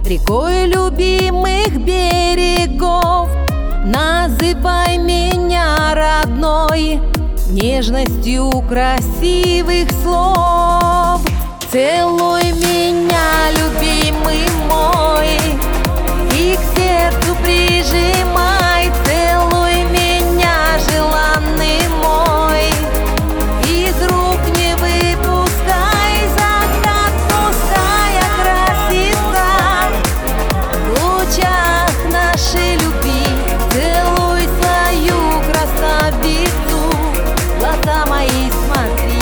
рекой любимых берегов. Называй меня родной, нежностью красивых слов. Целуй меня, любимый мой, и к сердцу прижимай. Целуй меня, желанный мой, из рук не выпускай. Закат пускай окрасится в лучах нашей любви. Целуй свою красавицу, глаза мои смотри.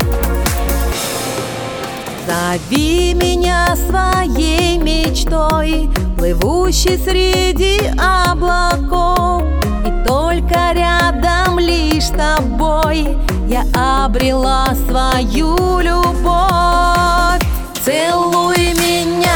Зови меня своей мечтой, плывущей среди облаков. И только рядом лишь с тобой я обрела свою любовь. Целуй меня,